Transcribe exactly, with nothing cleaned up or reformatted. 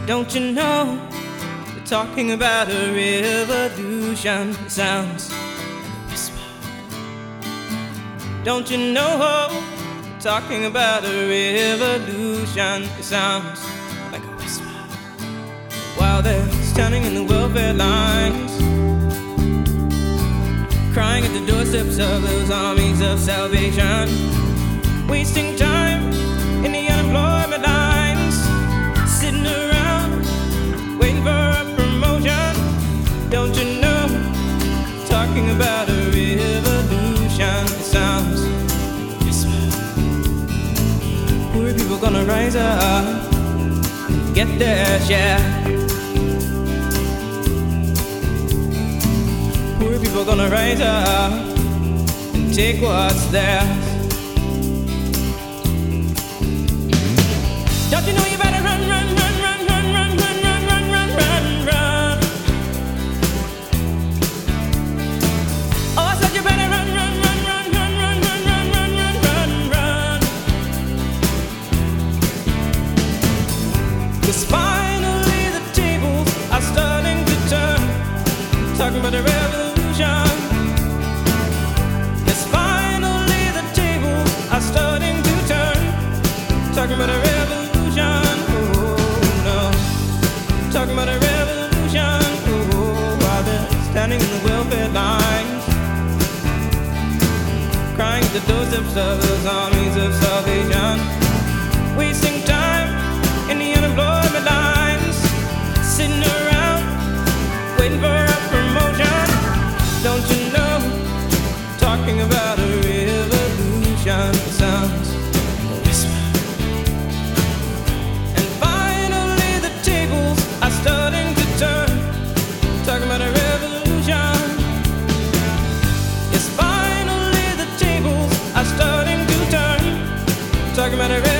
Don't you know we're talking about a revolution? It sounds like a whisper. Don't you know we're talking about a revolution? It sounds like a whisper. While they're standing in the welfare lines, crying at the doorsteps of those armies of salvation, wasting time in the unemployment lines, sitting around waiting for a promotion. Don't you know, talking about a revolution? It sounds whisper. Poor people gonna rise up and get their share. Poor people gonna rise up and take what's theirs. Don't you know you better run, run, run, run, run, run, run, run, run, run, run, run. Oh, I said you better run, run, run, run, run, run, run, run, run, run, run, run. 'Cause finally the tables are starting to turn, talking about the revolution. Yes, finally the tables are starting to turn, talking about a revolution. Talking about a revolution, oh, while they're standing in the welfare lines, crying at the doorsteps of those armies of salvation, wasting time in the unemployment lines, sitting around waiting for a promotion. Don't you know, talking about a revolution sounds like a whisper. Talking about a revolution. Yes, finally the tables are starting to turn. Talking about a revolution.